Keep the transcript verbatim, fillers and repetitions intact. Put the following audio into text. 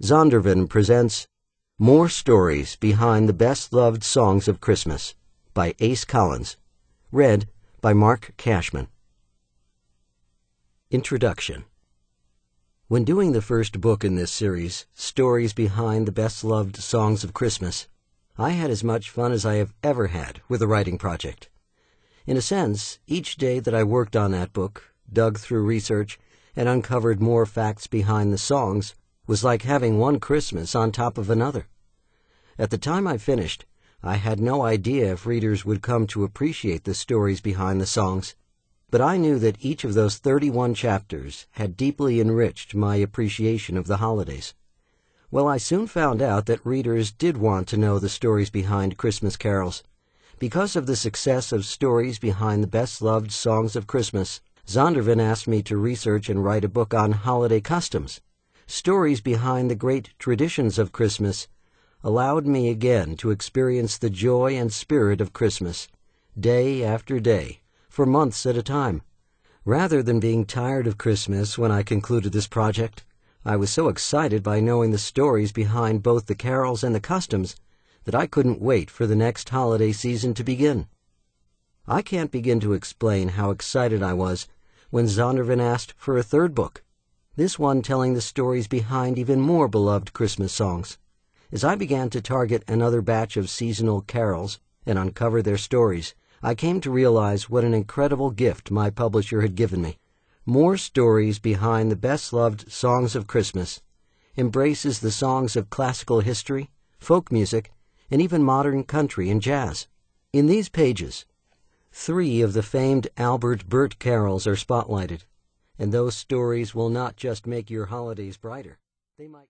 Zondervan presents More Stories Behind the Best-Loved Songs of Christmas by Ace Collins, read by Mark Cashman. Introduction. When doing the first book in this series, Stories Behind the Best-Loved Songs of Christmas, I had as much fun as I have ever had with a writing project. In a sense, each day that I worked on that book, dug through research, and uncovered more facts behind the songs was like having one Christmas on top of another. At the time I finished, I had no idea if readers would come to appreciate the stories behind the songs, but I knew that each of those thirty-one chapters had deeply enriched my appreciation of the holidays. Well, I soon found out that readers did want to know the stories behind Christmas carols. Because of the success of Stories Behind the Best-Loved Songs of Christmas, Zondervan asked me to research and write a book on holiday customs. Stories behind the great traditions of Christmas allowed me again to experience the joy and spirit of Christmas, day after day, for months at a time. Rather than being tired of Christmas when I concluded this project, I was so excited by knowing the stories behind both the carols and the customs that I couldn't wait for the next holiday season to begin. I can't begin to explain how excited I was when Zondervan asked for a third book, this one telling the stories behind even more beloved Christmas songs. As I began to target another batch of seasonal carols and uncover their stories, I came to realize what an incredible gift my publisher had given me. More Stories Behind the Best-Loved Songs of Christmas embraces the songs of classical history, folk music, and even modern country and jazz. In these pages, three of the famed Albert Burt carols are spotlighted, and those stories will not just make your holidays brighter. They might